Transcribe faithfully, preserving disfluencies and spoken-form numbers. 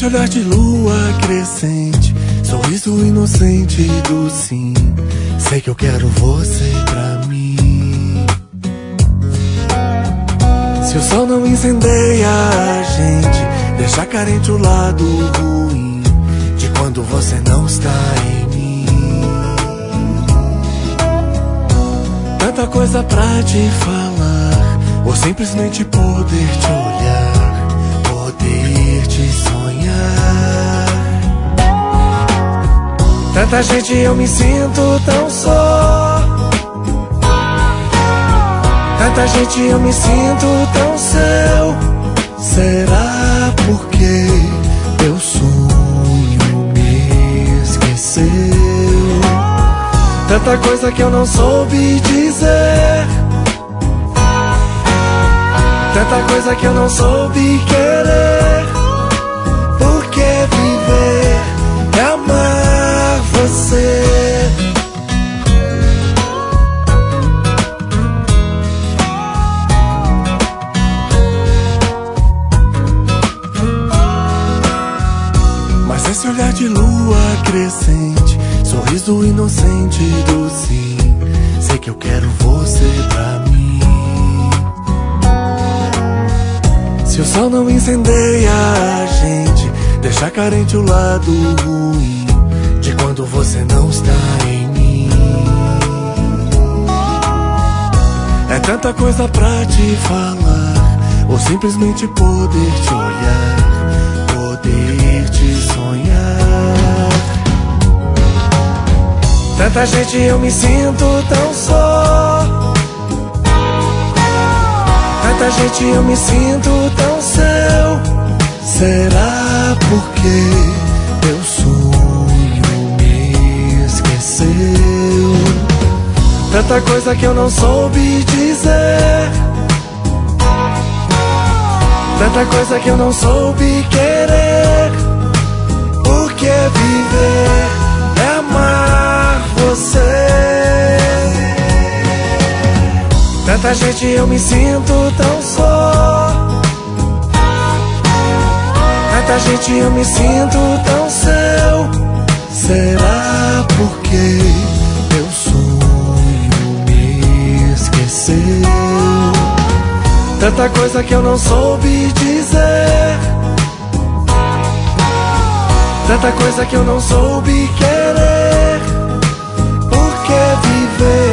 esse olhar de lua crescente, sorriso inocente do sim, sei que eu quero você pra mim. Se o sol não incendeia a gente, deixa carente o lado ruim de quando você não está em mim. Tanta coisa pra te falar, ou simplesmente poder te olhar, poder te sonhar. Tanta gente, eu me sinto tão só. Tanta gente, eu me sinto tão seu. Será porque teu sonho me esqueceu? Tanta coisa que eu não soube dizer, tanta coisa que eu não soube querer. Por que viver e amar você? Mas esse olhar de lua crescente, sorriso inocente do sim, sei que eu quero você pra mim. Se o sol não incendeia a gente, deixa carente o lado ruim de quando você não está em mim. É tanta coisa pra te falar, ou simplesmente poder te olhar, poder te sonhar. Tanta gente, eu me sinto tão só. Tanta gente, eu me sinto tão seu. Será porque teu sonho me esqueceu? Tanta coisa que eu não soube dizer, tanta coisa que eu não soube querer. Por que viver é amar você? Tanta gente, eu me sinto tão só. Tanta gente, eu me sinto tão seu. Será porque teu sonho me esqueceu? Tanta coisa que eu não soube dizer, tanta coisa que eu não soube querer. Por que viver